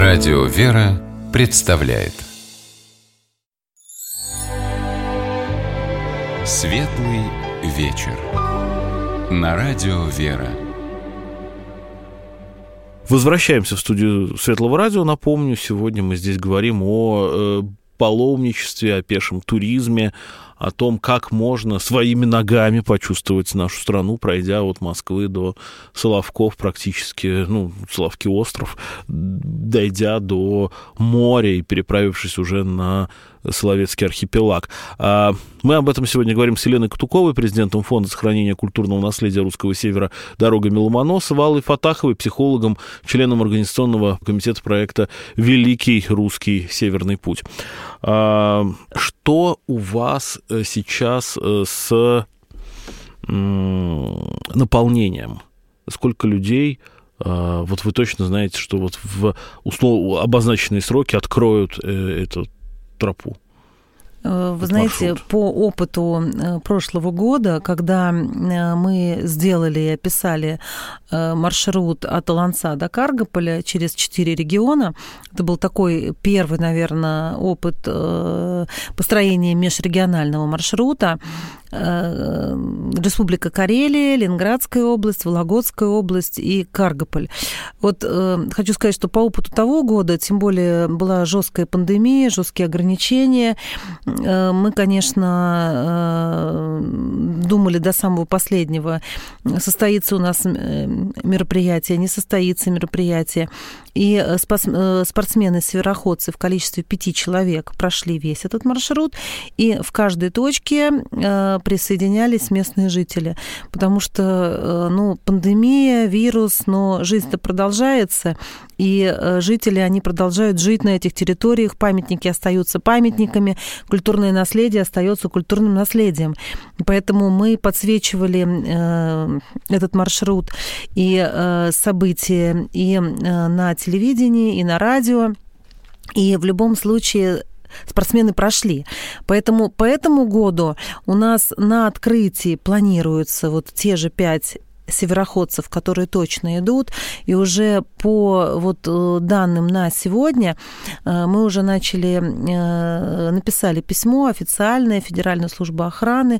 Радио «Вера» представляет Светлый вечер на Радио «Вера». Возвращаемся в студию Светлого радио. Напомню, сегодня мы здесь говорим о паломничестве, о пешем туризме, о том, как можно своими ногами почувствовать нашу страну, пройдя от Москвы до Соловков практически, Соловки остров, дойдя до моря и переправившись уже на Соловецкий архипелаг. Мы об этом сегодня говорим с Еленой Катуковой, президентом Фонда сохранения культурного наследия Русского Севера «Дорогами Ломоносова», Аллой Фатаховой, психологом, членом организационного комитета проекта «Великий русский Северный путь». Что у вас сейчас с наполнением? Сколько людей, вот вы точно знаете, что вот в условно обозначенные сроки откроют эту тропу? Вы знаете, по опыту прошлого года, когда мы сделали и описали маршрут от Олонца до Каргополя через 4 региона, это был такой первый, наверное, опыт построения межрегионального маршрута. Республика Карелия, Ленинградская область, Вологодская область и Каргополь. Вот хочу сказать, что по опыту того года, тем более была жесткая пандемия, жесткие ограничения, мы, конечно, думали до самого последнего, состоится у нас мероприятие, не состоится мероприятие. И спортсмены-североходцы в количестве 5 человек прошли весь этот маршрут, и в каждой точке присоединялись местные жители, потому что, пандемия, вирус, но жизнь-то продолжается, и жители, они продолжают жить на этих территориях, памятники остаются памятниками, культурное наследие остается культурным наследием. Поэтому мы подсвечивали этот маршрут и события и на телевидении, и на радио, и в любом случае спортсмены прошли. Поэтому по этому году у нас на открытии планируются вот те же 5 североходцев, которые точно идут, и уже по данным на сегодня мы уже написали письмо официальное в Федеральную службу охраны,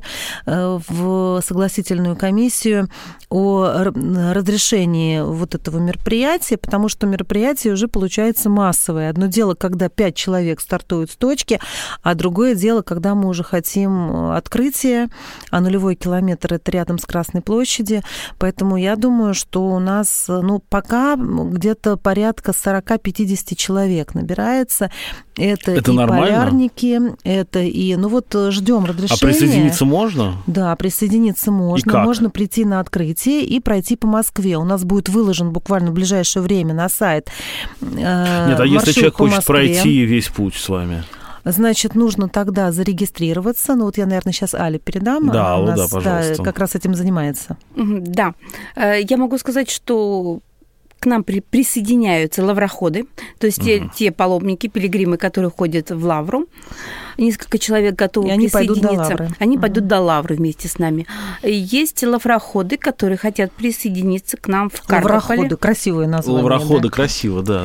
в согласительную комиссию о разрешении вот этого мероприятия, потому что мероприятие уже получается массовое. Одно дело, когда 5 человек стартуют с точки, а другое дело, когда мы уже хотим открытия, а нулевой километр – это рядом с Красной площадью. Поэтому я думаю, что у нас, пока где-то порядка 40-50 человек набирается. Это и нормально? Полярники, это и... ждем разрешения. А присоединиться можно? Да, присоединиться можно. И как? Можно прийти на открытие и пройти по Москве. У нас будет выложен буквально в ближайшее время на сайт Нет, а если человек хочет пройти весь путь с вами? Значит, нужно тогда зарегистрироваться. Я, наверное, сейчас Але передам. Да, Алла, да, пожалуйста. Как раз этим занимается. Да. Я могу сказать, что к нам присоединяются лавроходы, то есть те паломники, пилигримы, которые ходят в Лавру. Несколько человек готовы присоединиться. Они пойдут до Лавры вместе с нами. Есть лавроходы, которые хотят присоединиться к нам в Каргополе. Лавроходы, красивое название. Лавроходы, красиво, да.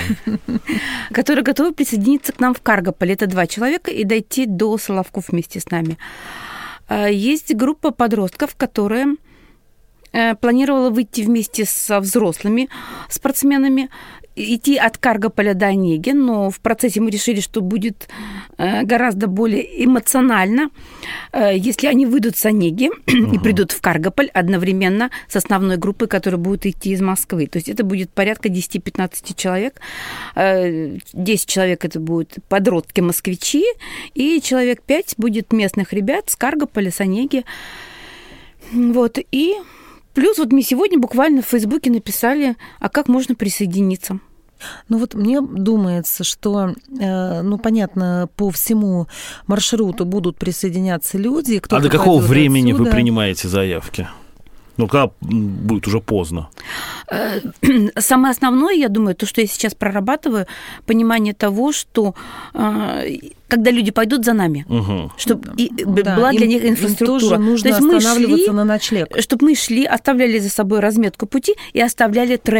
Которые готовы присоединиться к нам в Каргополе. Это 2 человека, и дойти до Соловков вместе с нами. Есть группа подростков, которая планировала выйти вместе со взрослыми спортсменами, идти от Каргополя до Онеги, но в процессе мы решили, что будет гораздо более эмоционально, если они выйдут с Онеги и придут в Каргополь одновременно с основной группой, которая будет идти из Москвы. То есть это будет порядка 10-15 человек. 10 человек это будут подростки-москвичи, и человек 5 будет местных ребят с Каргополя, с Онеги. И плюс мы сегодня буквально в Фейсбуке написали, а как можно присоединиться. Мне думается, что, понятно, по всему маршруту будут присоединяться люди. А до какого времени вы принимаете заявки? Когда будет уже поздно? Самое основное, я думаю, то, что я сейчас прорабатываю, понимание того, что когда люди пойдут за нами, чтобы была для них инфраструктура. Тоже нужно останавливаться на ночлег. Чтобы мы шли, оставляли за собой разметку пути и оставляли трек.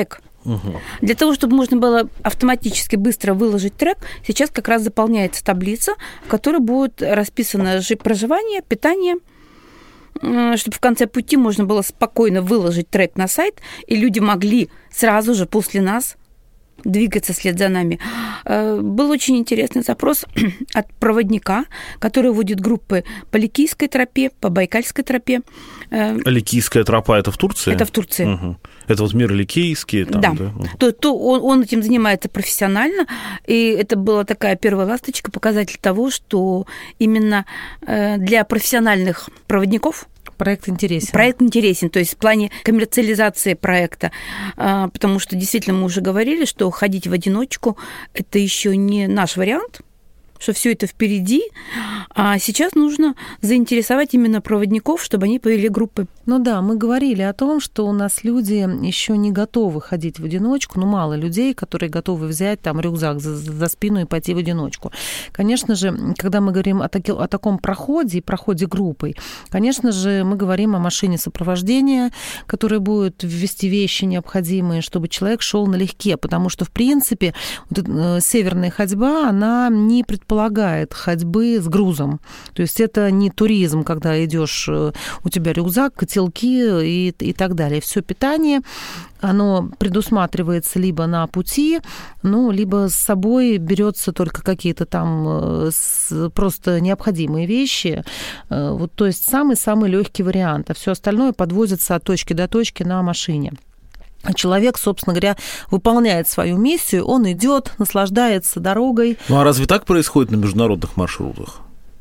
Для того, чтобы можно было автоматически быстро выложить трек, сейчас как раз заполняется таблица, в которой будет расписано проживание, питание, чтобы в конце пути можно было спокойно выложить трек на сайт, и люди могли сразу же после нас двигаться вслед за нами. Был очень интересный запрос от проводника, который водит группы по Ликийской тропе, по Байкальской тропе. Ликийская тропа – это в Турции? Это в Турции. Угу. Это вот мир Ликийский? Там, да. Он этим занимается профессионально, и это была такая первая ласточка, показатель того, что именно для профессиональных проводников проект интересен. Проект интересен, то есть в плане коммерциализации проекта, потому что действительно мы уже говорили, что ходить в одиночку – это еще не наш вариант, что все это впереди, а сейчас нужно заинтересовать именно проводников, чтобы они повели группы. Ну да, мы говорили о том, что у нас люди еще не готовы ходить в одиночку, мало людей, которые готовы взять там рюкзак за спину и пойти в одиночку. Конечно же, когда мы говорим о таком проходе и проходе группой, конечно же, мы говорим о машине сопровождения, которая будет ввести вещи необходимые, чтобы человек шел налегке, потому что, в принципе, северная ходьба, она не предполагает ходьбы с грузом. То есть это не туризм, когда идешь, у тебя рюкзак, котелки и так далее. Все питание, оно предусматривается либо на пути, либо с собой берется только какие-то там просто необходимые вещи. То есть самый-самый легкий вариант. А все остальное подвозится от точки до точки на машине. Человек, собственно говоря, выполняет свою миссию, он идет, наслаждается дорогой. А разве так происходит на международных маршрутах?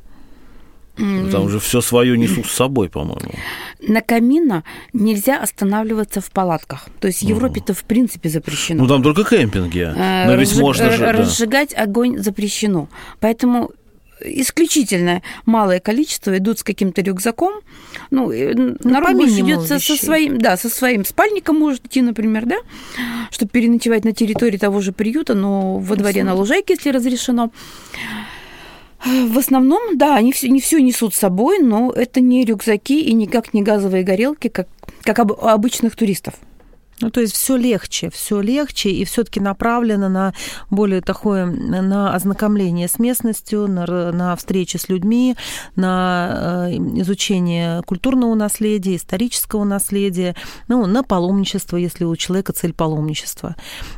Там же все свое несут с собой, по-моему. На Камино нельзя останавливаться в палатках. То есть в Европе это в принципе запрещено. Там только кемпинги. Но ведь можно же... Разжигать огонь запрещено. Поэтому исключительно малое количество идут с каким-то рюкзаком. Народ больше идет со своим спальником, может идти, например, да, чтобы переночевать на территории того же приюта, но во дворе на лужайке, если разрешено. В основном, да, они не все несут с собой, но это не рюкзаки и никак не газовые горелки, как у обычных туристов. То есть все легче, и все-таки направлено на более такое, на ознакомление с местностью, на встречи с людьми, на изучение культурного наследия, исторического наследия, на паломничество, если у человека цель паломничества.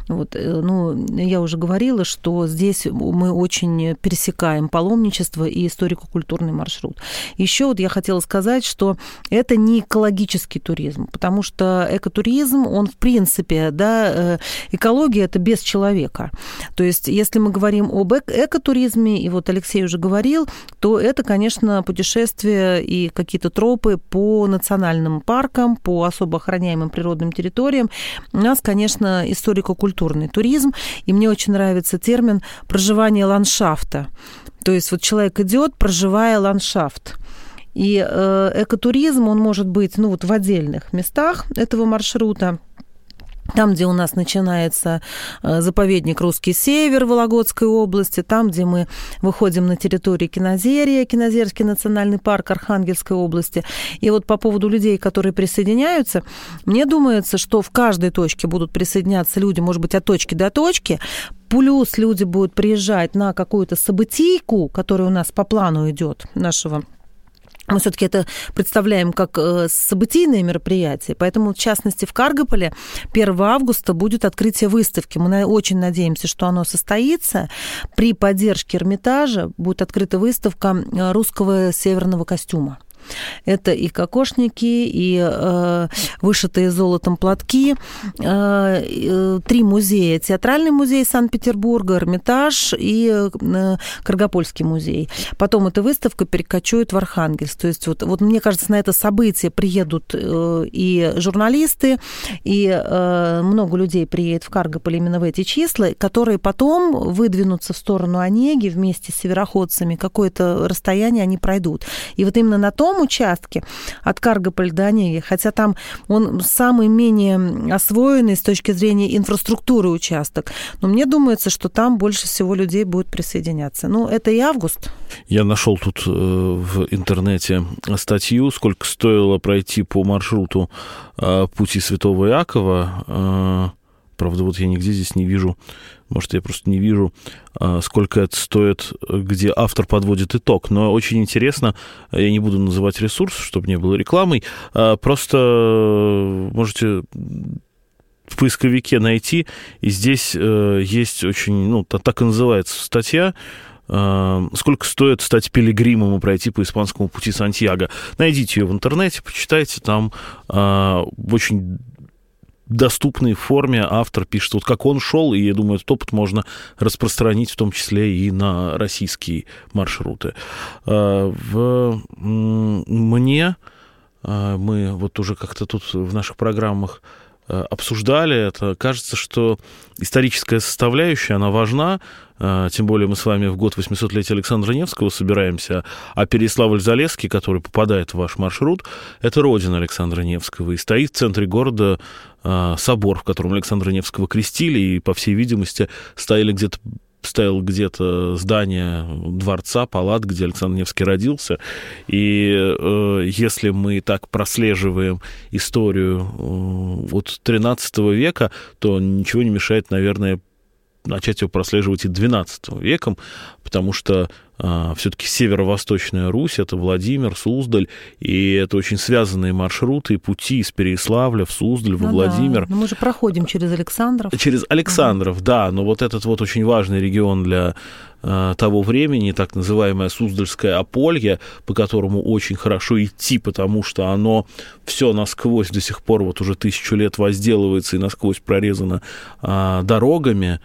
Я уже говорила, что здесь мы очень пересекаем паломничество и историко-культурный маршрут. Еще я хотела сказать, что это не экологический туризм, потому что экотуризм, он в принципе, да, экология – это без человека. То есть, если мы говорим об экотуризме, и Алексей уже говорил, то это, конечно, путешествия и какие-то тропы по национальным паркам, по особо охраняемым природным территориям. У нас, конечно, историко-культурный туризм, и мне очень нравится термин «проживание ландшафта». То есть, человек идет, проживая ландшафт. И экотуризм, он может быть, в отдельных местах этого маршрута. Там, где у нас начинается заповедник «Русский север» в Вологодской области, там, где мы выходим на территорию Кинозерия, Кинозерский национальный парк Архангельской области. И по поводу людей, которые присоединяются, мне думается, что в каждой точке будут присоединяться люди, может быть, от точки до точки, плюс люди будут приезжать на какую-то событийку, которая у нас по плану идет нашего. Мы все-таки это представляем как событийное мероприятие, поэтому, в частности, в Каргополе 1 августа будет открытие выставки. Мы очень надеемся, что оно состоится. При поддержке Эрмитажа будет открыта выставка русского северного костюма. Это и кокошники, и вышитые золотом платки. 3 музея. Театральный музей Санкт-Петербурга, Эрмитаж и Каргопольский музей. Потом эта выставка перекочует в Архангельск. То есть мне кажется, на это событие приедут и журналисты, и много людей приедет в Каргополь именно в эти числа, которые потом выдвинутся в сторону Онеги вместе с североходцами. Какое-то расстояние они пройдут. И именно на том участке от Каргополя до Онеги, хотя там он самый менее освоенный с точки зрения инфраструктуры участок, но мне думается, что там больше всего людей будет присоединяться. Это и август. Я нашел тут в интернете статью, сколько стоило пройти по маршруту пути Святого Иакова. Правда, вот я нигде здесь не вижу, может, я просто не вижу, сколько это стоит, где автор подводит итог. Но очень интересно, я не буду называть ресурс, чтобы не было рекламой, просто можете в поисковике найти, и здесь есть очень, так и называется статья, «Сколько стоит стать пилигримом и пройти по испанскому пути Сантьяго». Найдите ее в интернете, почитайте, там в очень доступной форме автор пишет, вот как он шел, и я думаю, этот опыт можно распространить в том числе и на российские маршруты. Мы вот уже как-то тут в наших программах обсуждали это, кажется, что историческая составляющая, она важна, тем более мы с вами в год 800-летия Александра Невского собираемся, а Переяславль-Залесский, который попадает в ваш маршрут, это родина Александра Невского, и стоит в центре города собор, в котором Александра Невского крестили, и, по всей видимости, стояло где-то здание дворца, палат, где Александр Невский родился. И если мы так прослеживаем историю от XIII века, то ничего не мешает, наверное, начать его прослеживать и XII веком, потому что все-таки северо-восточная Русь, это Владимир, Суздаль, и это очень связанные маршруты и пути из Переяславля в Суздаль, во Владимир. Да. Но мы же проходим через Александров. Через Александров, да, но вот этот вот очень важный регион для того времени, так называемое Суздальское Аполье, по которому очень хорошо идти, потому что оно все насквозь до сих пор вот уже 1000 лет возделывается и насквозь прорезано дорогами,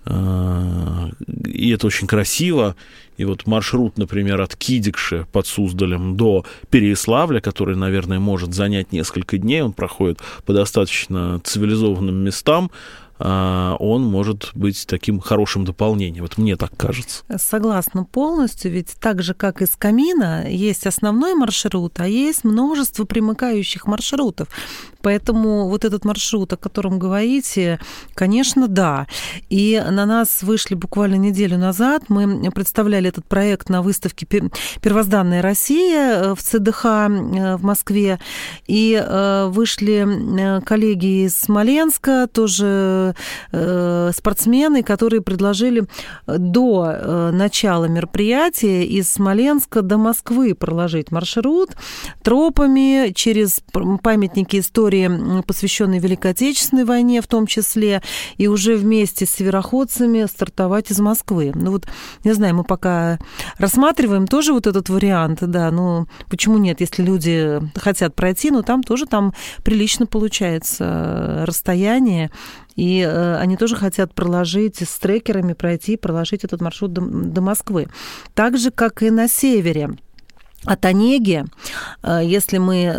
и это очень красиво. И вот маршрут, например, от Кидикши под Суздалем до Переяславля, который, наверное, может занять несколько дней, он проходит по достаточно цивилизованным местам, он может быть таким хорошим дополнением. Вот мне так кажется. Согласна полностью, ведь так же, как и с Камина, есть основной маршрут, а есть множество примыкающих маршрутов. Поэтому вот этот маршрут, о котором говорите, конечно, да. И на нас вышли буквально неделю назад, мы представляли этот проект на выставке «Первозданная Россия» в ЦДХ в Москве, и вышли коллеги из Смоленска, тоже спортсмены, которые предложили до начала мероприятия из Смоленска до Москвы проложить маршрут тропами через памятники истории, посвященные Великой Отечественной войне в том числе, и уже вместе с североходцами стартовать из Москвы. Ну вот, не знаю, мы пока рассматриваем тоже вот этот вариант, да, ну почему нет, если люди хотят пройти, но там тоже прилично получается расстояние, и они тоже хотят проложить с трекерами, проложить этот маршрут до Москвы. Так же, как и на севере. От Онеги, если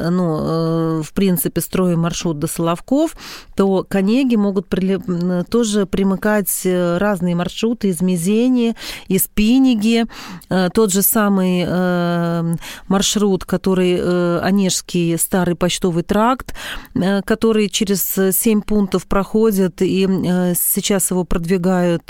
мы, в принципе, строим маршрут до Соловков, то к Онеге могут тоже примыкать разные маршруты из Мезени, из Пиниги. Тот же самый маршрут, который Онежский старый почтовый тракт, который через 7 пунктов проходит, и сейчас его продвигают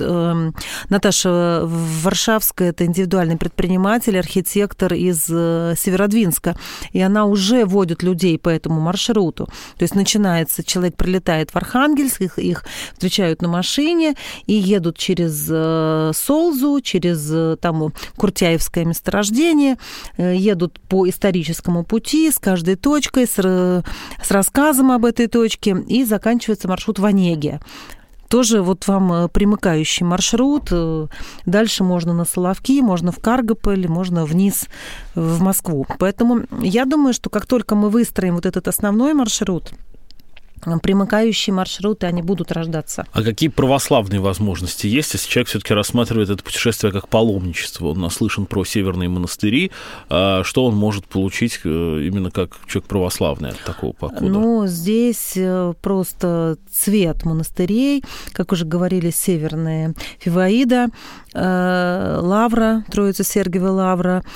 Наташа Варшавская, это индивидуальный предприниматель, архитектор из Северодвинска, и она уже водит людей по этому маршруту. То есть начинается, человек прилетает в Архангельск, их встречают на машине и едут через Солзу, через там Куртяевское месторождение, едут по историческому пути с каждой точкой, с рассказом об этой точке, и заканчивается маршрут в Онеге. Тоже вот вам примыкающий маршрут. Дальше можно на Соловки, можно в Каргополь, можно вниз в Москву. Поэтому я думаю, что как только мы выстроим вот этот основной маршрут, примыкающие маршруты, они будут рождаться. А какие православные возможности есть, если человек все-таки рассматривает это путешествие как паломничество? Он наслышан про северные монастыри. Что он может получить именно как человек православный от такого похода? Ну, здесь просто цвет монастырей, как уже говорили, северная Фиваида, Лавра, Троица-Сергиева Лавра,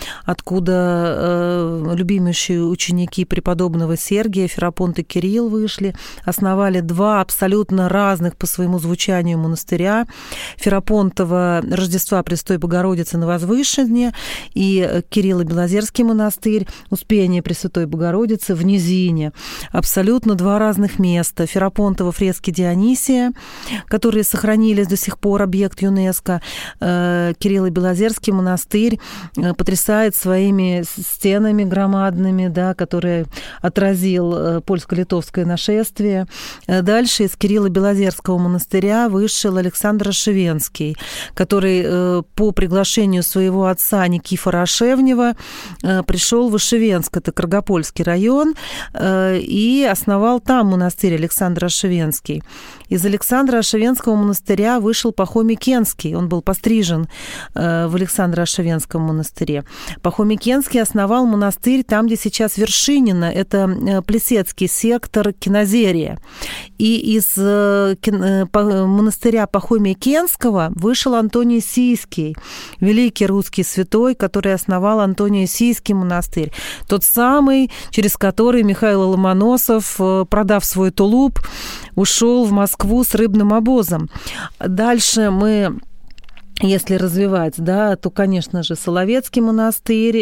откуда любимейшие ученики преподобного Сергия, Ферапонт и Кирилл вышли. основали два абсолютно разных по своему звучанию монастыря. Ферапонтово Рождества Престой Богородицы на Возвышенне и Кирилло-Белозерский монастырь Успения Пресвятой Богородицы в Низине. Абсолютно два разных места. Ферапонтово фрески Дионисия, которые сохранились до сих пор, объект ЮНЕСКО. Кирилло-Белозерский монастырь потрясает своими стенами громадными, да, которые отразил польско-литовское нашествие. Дальше из Кирилла-Белозерского монастыря вышел Александр Ошевенский, который по приглашению своего отца Никифора Ошевнева пришел в Ошевенск, это Каргопольский район, и основал там монастырь Александр Ошевенский. Из Александра Ошевенского монастыря вышел Пахомий Кенский. Он был пострижен в Александро Ошевенском монастыре. Пахомий Кенский основал монастырь там, где сейчас Вершинина. Это Плесецкий сектор Кинозерия. И из монастыря Пахомия Кенского вышел Антоний Сийский, великий русский святой, который основал Антоний Сийский монастырь. Тот самый, через который Михаил Ломоносов, продав свой тулуп, ушел в Москву с рыбным обозом. Дальше мы, если развивать, да, то, конечно же, Соловецкий монастырь.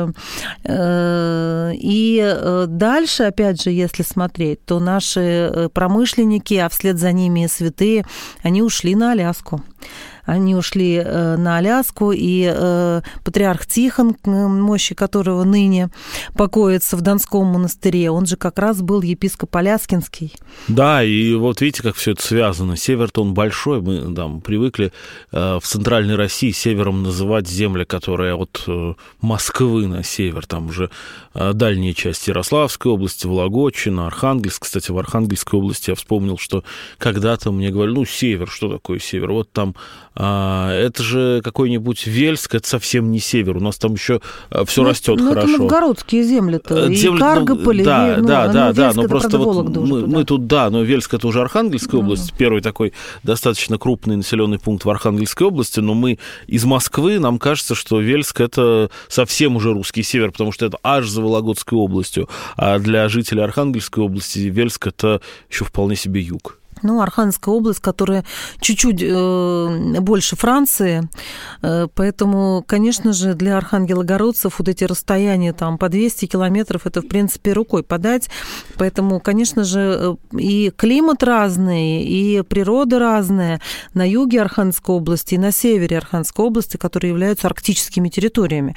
И дальше, опять же, если смотреть, то наши промышленники, а вслед за ними и святые, они ушли на Аляску. Они ушли на Аляску, и патриарх Тихон, мощи которого ныне покоится в Донском монастыре, он же как раз был епископ Аляскинский. Да, и вот видите, как все это связано. Север-то он большой, мы там привыкли в центральной России севером называть земли, которые от Москвы на север, там уже дальние части Ярославской области, Вологодчина, Архангельск. Кстати, в Архангельской области я вспомнил, что когда-то мне говорили, ну, север, что такое север? Вот там это же какой-нибудь Вельск, это совсем не север. У нас там еще все растет хорошо. Это новгородские земли-то, и Каргополь, да, но просто вот мы тут, да, но Вельск это уже Архангельская область, первый такой достаточно крупный населенный пункт в Архангельской области, но мы из Москвы, нам кажется, что Вельск это совсем уже русский север, потому что это аж за Вологодской областью, а для жителей Архангельской области Вельск это еще вполне себе юг. Ну, Архангельская область, которая чуть-чуть больше Франции, поэтому, конечно же, для архангелогородцев вот эти расстояния там по 200 километров, это, в принципе, рукой подать, поэтому, конечно же, и климат разный, и природа разная на юге Архангельской области и на севере Архангельской области, которые являются арктическими территориями.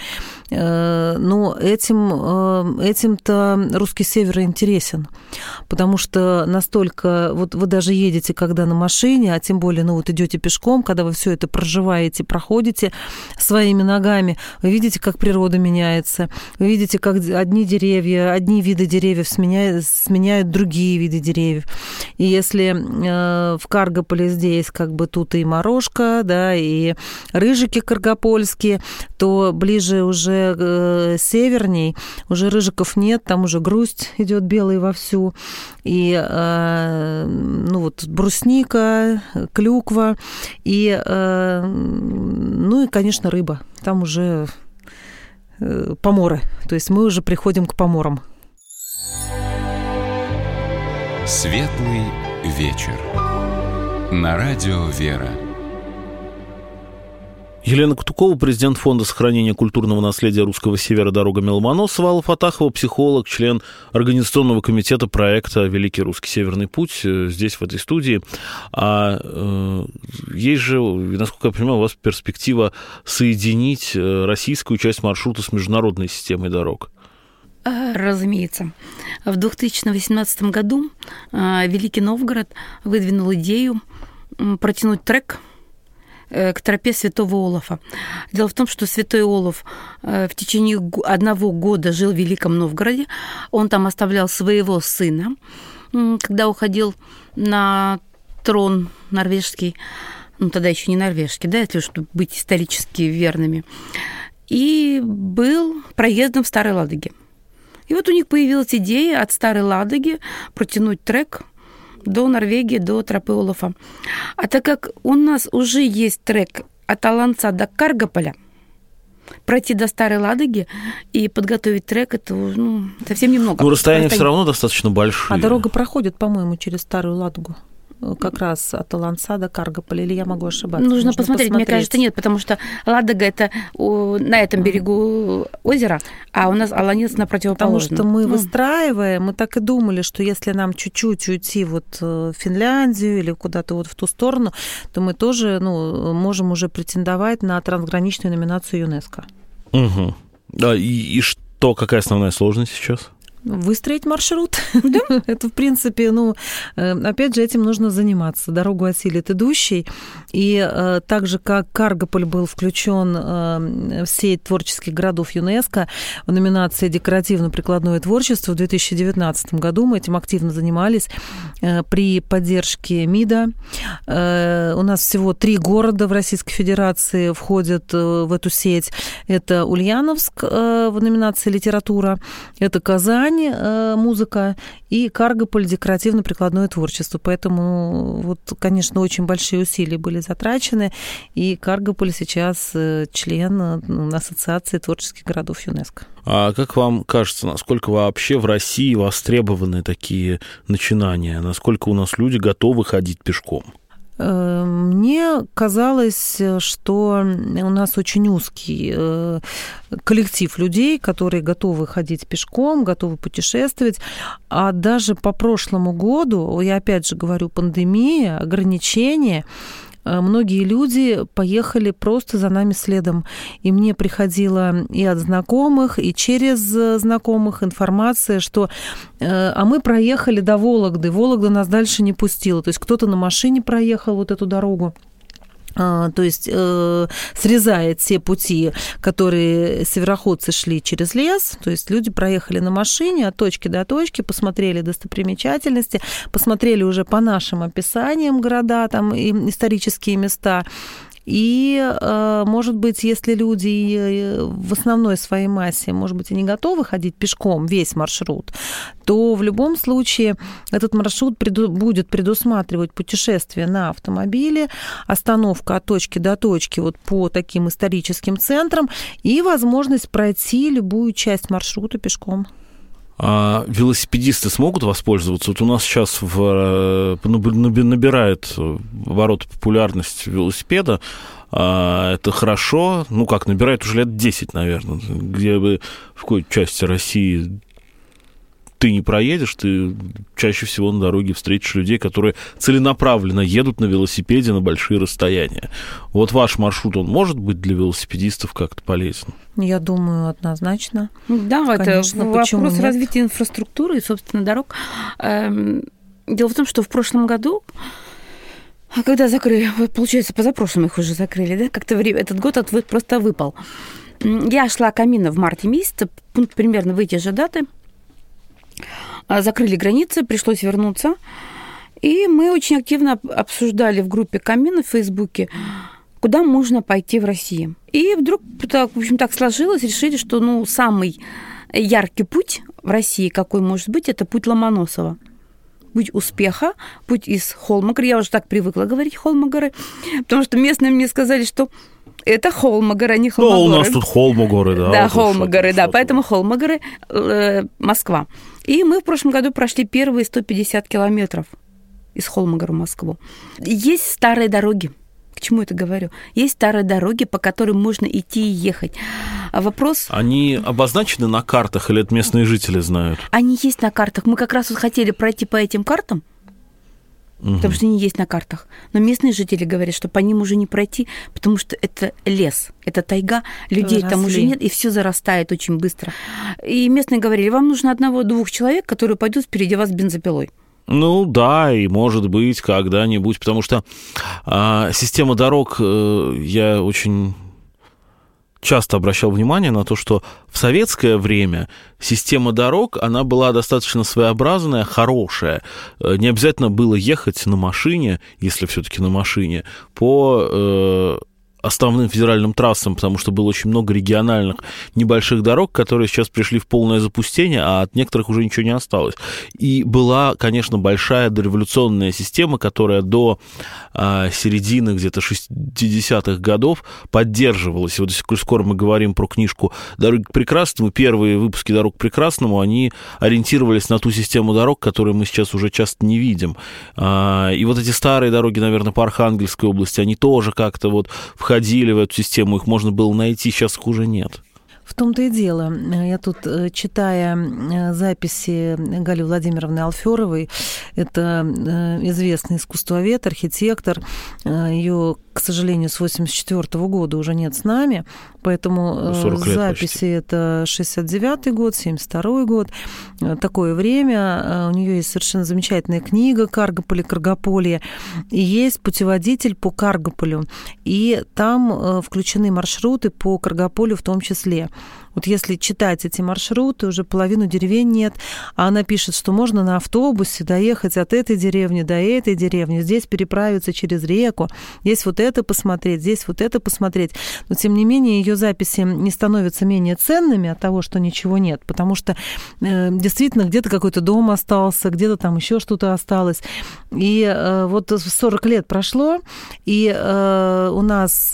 Но этим-то русский север интересен, потому что настолько, вот вы даже едете, когда на машине, а тем более, ну вот идете пешком, когда вы все это проживаете, проходите своими ногами, вы видите, как природа меняется, вы видите, как одни виды деревьев сменяют другие виды деревьев. И если в Каргополе здесь как бы тут и морожка, да, и рыжики каргопольские, то ближе уже северней уже рыжиков нет, там уже грусть идет белый вовсю, и ну вот брусника, клюква, и, ну и, конечно, рыба. Там уже поморы, то есть мы уже приходим к поморам. Светлый вечер. На радио «Вера». Елена Кутукова, президент Фонда сохранения культурного наследия Русского Севера «Дорогами Ломоносова», Алла Фатахова, психолог, член организационного комитета проекта «Великий русский Северный путь» здесь, в этой студии. Есть же, насколько я понимаю, у вас перспектива соединить российскую часть маршрута с международной системой дорог. Разумеется. В 2018 году Великий Новгород выдвинул идею протянуть трек к тропе Святого Олафа. Дело в том, что Святой Олаф в течение 1 года жил в Великом Новгороде. Он там оставлял своего сына, когда уходил на трон норвежский, ну тогда еще не норвежский, да, если чтобы быть исторически верными, и был проездом в Старой Ладоге. И вот у них появилась идея от Старой Ладоги протянуть трек до Норвегии, до тропы Олафа. А так как у нас уже есть трек от Аланца до Каргополя, пройти до Старой Ладоги и подготовить трек, это совсем немного. Ну, расстояние все равно достаточно большое. А дорога проходит, по-моему, через Старую Ладогу. Как раз от Олонца до Каргополя, или я могу ошибаться? Нужно посмотреть. Мне кажется, нет, потому что Ладога – это на этом берегу озера, а у нас Олонец на противоположном. Потому что мы выстраиваем, мы так и думали, что если нам чуть-чуть уйти вот в Финляндию или куда-то вот в ту сторону, то мы тоже можем уже претендовать на трансграничную номинацию ЮНЕСКО. Угу. Да, и что, какая основная сложность сейчас? Выстроить маршрут. Да? Это, в принципе, опять же, этим нужно заниматься. Дорогу осилит идущий. И так же, как Каргополь был включен в сеть творческих городов ЮНЕСКО в номинации «Декоративно-прикладное творчество» в 2019 году, мы этим активно занимались при поддержке МИДа. У нас всего 3 города в Российской Федерации входят в эту сеть. Это Ульяновск в номинации «Литература», это Казань, музыка, и Каргополь, декоративно-прикладное творчество. Поэтому, конечно, очень большие усилия были затрачены, и Каргополь сейчас член Ассоциации творческих городов ЮНЕСКО. А как вам кажется, насколько вообще в России востребованы такие начинания? Насколько у нас люди готовы ходить пешком? Мне казалось, что у нас очень узкий коллектив людей, которые готовы ходить пешком, готовы путешествовать. А даже по прошлому году, я опять же говорю, пандемия, ограничения, многие люди поехали просто за нами следом. И мне приходила и от знакомых, и через знакомых информация, что а мы проехали до Вологды, Вологда нас дальше не пустила. То есть кто-то на машине проехал вот эту дорогу. То есть срезает те пути, которые североходцы шли через лес, то есть люди проехали на машине от точки до точки, посмотрели достопримечательности, посмотрели уже по нашим описаниям города, там и исторические места. И, может быть, если люди в основной своей массе, может быть, и не готовы ходить пешком весь маршрут, то в любом случае этот маршрут будет предусматривать путешествие на автомобиле, остановка от точки до точки вот по таким историческим центрам и возможность пройти любую часть маршрута пешком. А велосипедисты смогут воспользоваться? Вот у нас сейчас набирает оборот популярность велосипеда. Это хорошо. Как набирает уже лет 10, наверное. Где бы в какой части России ты не проедешь, ты чаще всего на дороге встретишь людей, которые целенаправленно едут на велосипеде на большие расстояния. Вот ваш маршрут, он может быть для велосипедистов как-то полезен? Я думаю, однозначно. Да, конечно, это вопрос развития инфраструктуры и, собственно, дорог. Дело в том, что в прошлом году, когда закрыли, получается, позапрошлым их уже закрыли, да, как-то этот год просто выпал. Я шла Камино в марте месяце, примерно в эти же даты. Закрыли границы, пришлось вернуться. И мы очень активно обсуждали в группе Камино в Фейсбуке, куда можно пойти в России. И вдруг, в общем, так сложилось, решили, что самый яркий путь в России, какой может быть, это путь Ломоносова. Путь успеха, путь из Холмогоры. Я уже так привыкла говорить Холмогоры, потому что местные мне сказали, что это Холмогоры, а не Холмогоры. Ну, у нас тут Холмогоры, да. Да, вот Холмогоры, да. Поэтому Холмогоры, Москва. И мы в прошлом году прошли первые 150 километров из Холмогора в Москву. Есть старые дороги. К чему это говорю? Есть старые дороги, по которым можно идти и ехать. А вопрос... Они обозначены на картах или это местные жители знают? Они есть на картах. Мы как раз вот хотели пройти по этим картам, потому что они есть на картах. Но местные жители говорят, что по ним уже не пройти, потому что это лес, это тайга, людей там уже нет, и все зарастает очень быстро. И местные говорили, вам нужно 1-2 человек, которые пойдут впереди вас бензопилой. Ну да, и может быть когда-нибудь, потому что система дорог, я очень часто обращал внимание на то, что в советское время система дорог, она была достаточно своеобразная, хорошая. Не обязательно было ехать на машине, если все-таки на машине, по основным федеральным трассам, потому что было очень много региональных небольших дорог, которые сейчас пришли в полное запустение, а от некоторых уже ничего не осталось. И была, конечно, большая дореволюционная система, которая до середины где-то 60-х годов поддерживалась. И вот скоро мы говорим про книжку «Дороги к прекрасному». Первые выпуски «Дорог к прекрасному», они ориентировались на ту систему дорог, которую мы сейчас уже часто не видим. И вот эти старые дороги, наверное, по Архангельской области, они тоже как-то вот входили в эту систему, их можно было найти, сейчас их уже нет. В том-то и дело. Я тут, читая записи Гали Владимировны Алферовой, это известный искусствовед, архитектор, ее, к сожалению, с 1984 года уже нет с нами, поэтому записи это 69-й год, 72-й год, такое время. У нее есть совершенно замечательная книга «Каргополь и Каргополье», и есть путеводитель по Каргополю, и там включены маршруты по Каргополю в том числе. Вот если читать эти маршруты, уже половину деревень нет, а она пишет, что можно на автобусе доехать от этой деревни до этой деревни, здесь переправиться через реку, здесь вот это посмотреть, здесь вот это посмотреть. Но, тем не менее, ее записи не становятся менее ценными от того, что ничего нет, потому что действительно где-то какой-то дом остался, где-то там еще что-то осталось. И вот 40 лет прошло, и у нас...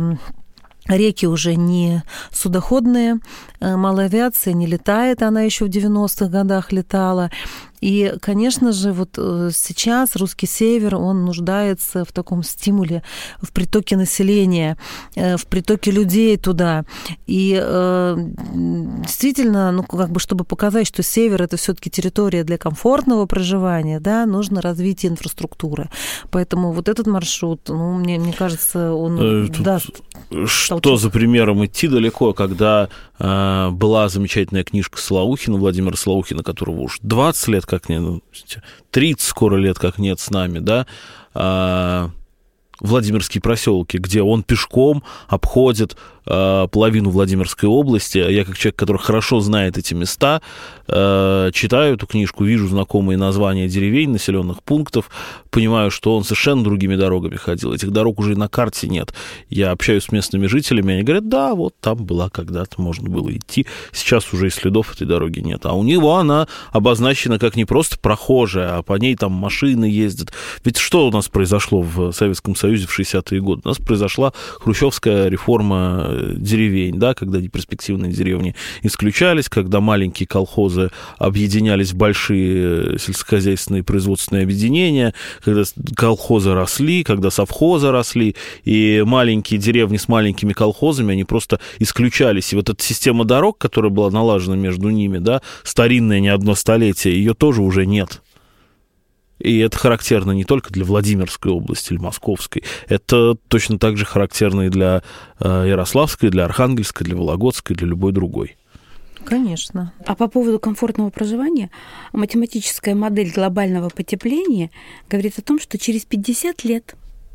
Реки уже не судоходные, малая авиация не летает, она еще в 90-х годах летала. И, конечно же, вот сейчас русский север, он нуждается в таком стимуле, в притоке населения, в притоке людей туда. И действительно, ну, как бы, чтобы показать, что север – это все-таки территория для комфортного проживания, да, нужно развитие инфраструктуры. Поэтому вот этот маршрут, ну, мне кажется, он даст... Что за примером идти далеко, когда была замечательная книжка Солоухина, Владимира Солоухина, которого уж 20 лет как нет, 30 скоро лет как нет с нами, да, Владимирские проселки, где он пешком обходит половину Владимирской области. Я, как человек, который хорошо знает эти места, читаю эту книжку, вижу знакомые названия деревень, населенных пунктов, понимаю, что он совершенно другими дорогами ходил. Этих дорог уже и на карте нет. Я общаюсь с местными жителями, они говорят, да, вот там была когда-то, можно было идти. Сейчас уже и следов этой дороги нет. А у него она обозначена как не просто прохожая, а по ней там машины ездят. Ведь что у нас произошло в Советском Союзе в 60-е годы? У нас произошла хрущевская реформа деревень, да, когда неперспективные деревни исключались, когда маленькие колхозы объединялись в большие сельскохозяйственные производственные объединения, когда колхозы росли, когда совхозы росли, и маленькие деревни с маленькими колхозами, они просто исключались. И вот эта система дорог, которая была налажена между ними, да, старинная, не одно столетие, ее тоже уже нет. И это характерно не только для Владимирской области или Московской, это точно так же характерно и для Ярославской, для Архангельской, для Вологодской, для любой другой. Конечно. А по поводу комфортного проживания, математическая модель глобального потепления говорит о том, что через 50 лет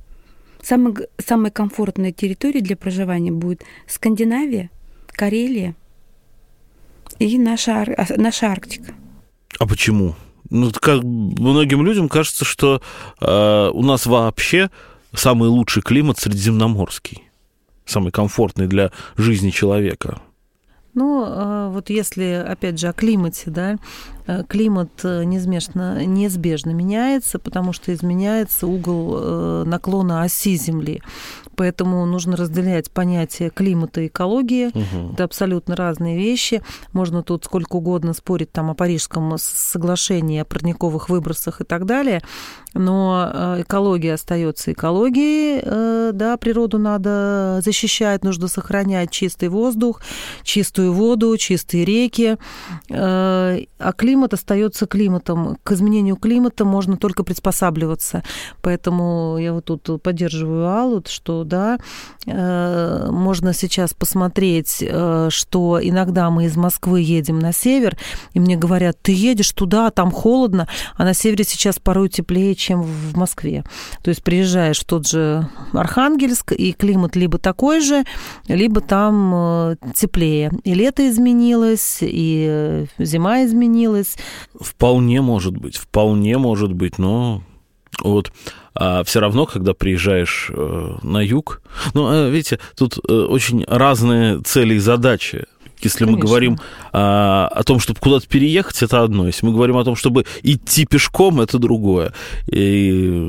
самой комфортной территорией для проживания будет Скандинавия, Карелия и наша Арктика. А почему? Ну, как многим людям кажется, что у нас вообще самый лучший климат средиземноморский, самый комфортный для жизни человека. Ну, вот если, опять же, о климате, да, климат неизбежно меняется, потому что изменяется угол наклона оси Земли. Поэтому нужно разделять понятие климата и экологии. Угу. Это абсолютно разные вещи. Можно тут сколько угодно спорить там о Парижском соглашении, о парниковых выбросах и так далее. Но экология остается экологией. Да, природу надо защищать, нужно сохранять чистый воздух, чистую воду, чистые реки. А климат остается климатом. К изменению климата можно только приспосабливаться. Поэтому я вот тут поддерживаю Аллу, что да, можно сейчас посмотреть, что иногда мы из Москвы едем на север, и мне говорят, ты едешь туда, там холодно, а на севере сейчас порой теплее, чем в Москве. То есть приезжаешь в тот же Архангельск, и климат либо такой же, либо там теплее. И лето изменилось, и зима изменилась. Вполне может быть, но Вот. А все равно, когда приезжаешь на юг, видите, тут очень разные цели и задачи. Если мы говорим о том, чтобы куда-то переехать, это одно. Если мы говорим о том, чтобы идти пешком, это другое. И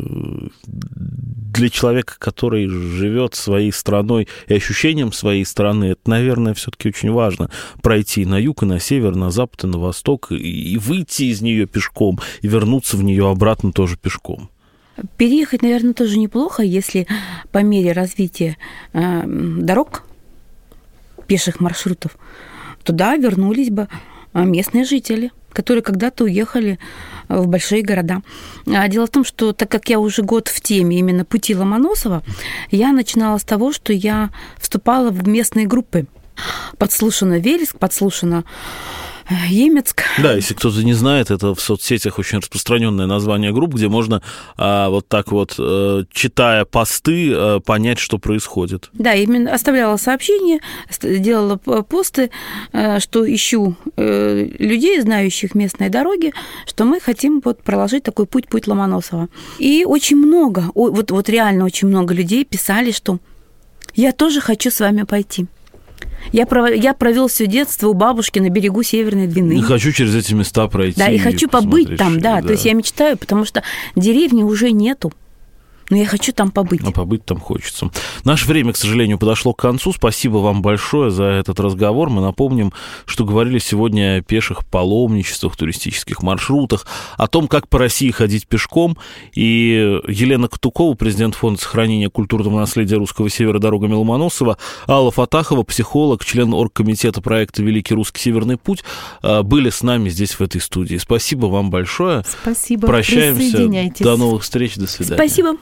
для человека, который живет своей страной и ощущением своей страны, это, наверное, все-таки очень важно пройти на юг и на север, на запад и на восток, и выйти из нее пешком, и вернуться в нее обратно тоже пешком. Переехать, наверное, тоже неплохо, если по мере развития дорог, пеших маршрутов, туда вернулись бы местные жители, которые когда-то уехали в большие города. Дело в том, что так как я уже год в теме именно пути Ломоносова, я начинала с того, что я вступала в местные группы. Подслушано Вереск, подслушано Емецк. Да, если кто-то не знает, это в соцсетях очень распространенное название групп, где можно вот так вот, читая посты, понять, что происходит. Да, именно оставляла сообщения, делала посты, что ищу людей, знающих местные дороги, что мы хотим вот проложить такой путь Ломоносова. И очень много, вот реально очень много людей писали, что я тоже хочу с вами пойти. Я провел все детство у бабушки на берегу Северной Двины. И хочу через эти места пройти. Да, и хочу побыть там, да. То есть я мечтаю, потому что деревни уже нету. Но я хочу там побыть. А побыть там хочется. Наше время, к сожалению, подошло к концу. Спасибо вам большое за этот разговор. Мы напомним, что говорили сегодня о пеших паломничествах, туристических маршрутах, о том, как по России ходить пешком. И Елена Катукова, президент Фонда сохранения культурного наследия Русского Севера «Дорогами Ломоносова», Алла Фатахова, психолог, член оргкомитета проекта «Великий русский Северный путь», были с нами здесь, в этой студии. Спасибо вам большое. Спасибо. Прощаемся. До новых встреч. До свидания. Спасибо.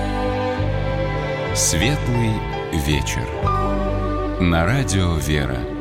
Светлый вечер. На радио «Вера».